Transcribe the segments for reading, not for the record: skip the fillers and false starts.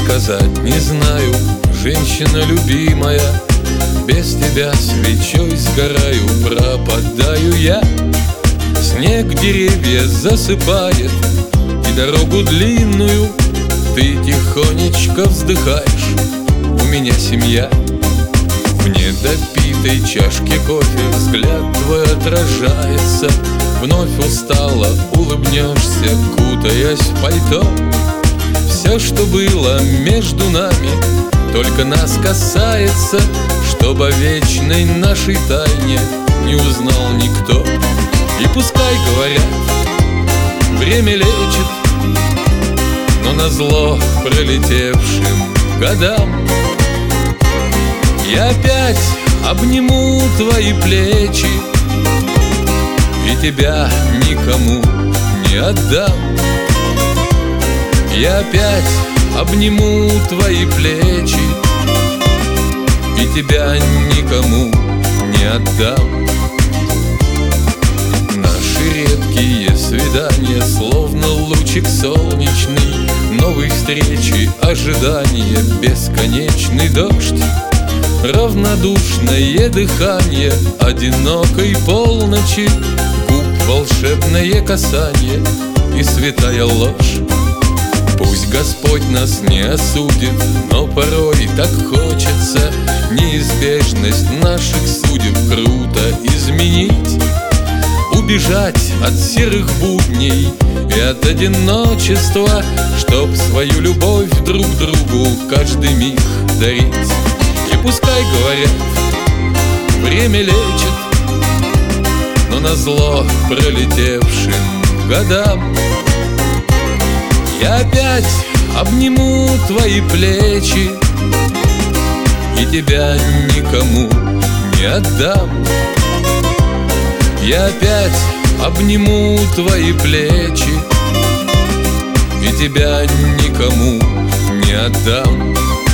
сказать не знаю, женщина любимая, без тебя свечой сгораю, пропадаю я. Снег деревья засыпает, и дорогу длинную ты тихонечко вздыхаешь. У меня семья. В недопитой чашке кофе взгляд твой отражается. Вновь устало улыбнешься, кутаясь в пальто. Все, что было между нами, только нас касается, чтоб о вечной нашей тайне не узнал никто. И пускай говорят, время лечит, но назло пролетевшим годам я опять обниму твои плечи и тебя никому не отдам. Я опять обниму твои плечи и тебя никому не отдам. Наши редкие свидания, словно лучик солнечный, новой встречи, ожидание, бесконечный дождь, равнодушное дыхание одинокой полночи, губ волшебное касание и святая ложь. Пусть Господь нас не осудит, но порой так хочется неизбежность наших судеб круто изменить, убежать от серых будней и от одиночества, чтоб свою любовь друг другу каждый миг дарить. И пускай говорят, время лечит, но назло пролетевшим годам я опять обниму твои плечи и тебя никому не отдам. Я опять обниму твои плечи и тебя никому не отдам.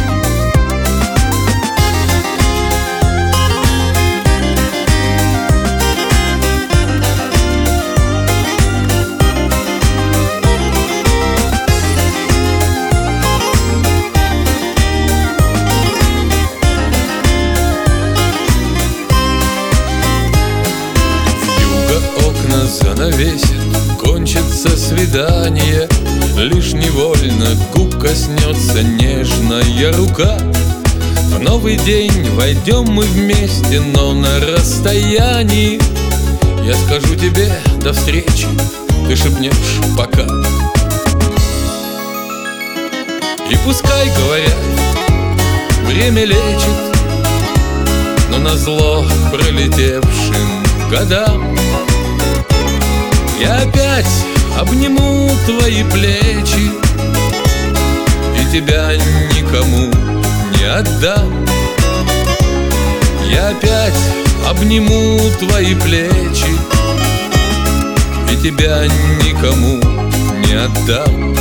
Занавесит, кончится свидание, лишь невольно губ коснется нежная рука. В новый день войдем мы вместе, но на расстоянии. Я скажу тебе до встречи, ты шепнешь пока. И пускай говорят, время лечит, но назло пролетевшим годам я опять обниму твои плечи и тебя никому не отдам. Я опять обниму твои плечи и тебя никому не отдам.